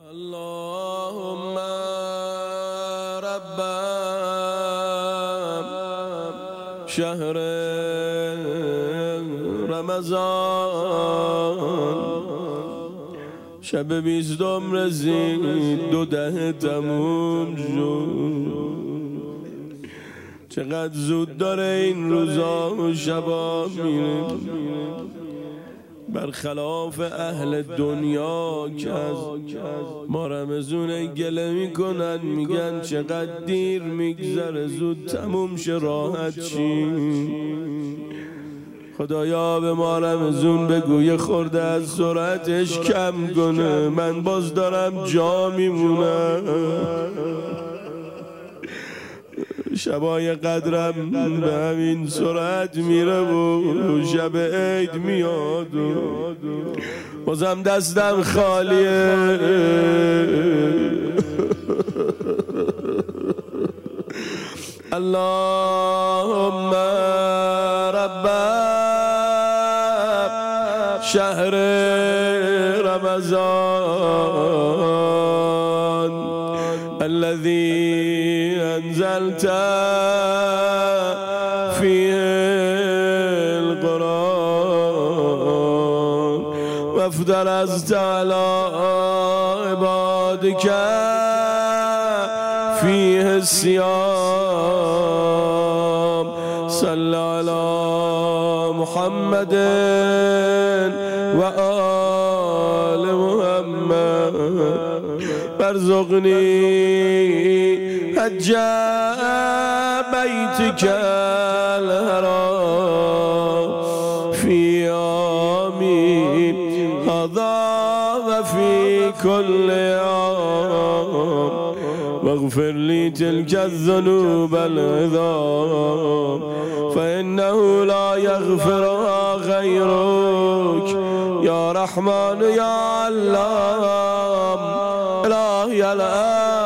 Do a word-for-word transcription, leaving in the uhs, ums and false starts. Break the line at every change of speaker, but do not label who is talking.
اللهم رب شهر رمضان، شب بیستم رسید دو ده تموم شد. چقدر زود داره این روزا و شبا میره، برخلاف اهل دنیا که از ما رمضون گله میکنن، میگن چقدر دیر میگذره زود تموم شه راحت چی. خدایا به ما رمضون بگو یه خورده از سرعتش کم کنه، من باز دارم جا میمونم. شبای قدرم به همین سرعت میره و شب عید میاد و بازم دستم خالیه. اللهم رب شهر رمضان الذي أنزلت فيه القرآن وافترضت على عبادك فيه الصيام. صل على محمد وآل محمد وارزقني حج بيتك الحرام في يومي هذا وفي كل يوم، واغفر لي تلك الذنوب العظام فإنه لا يغفرها غيرك يا رحمن يا علام. إلهي الآن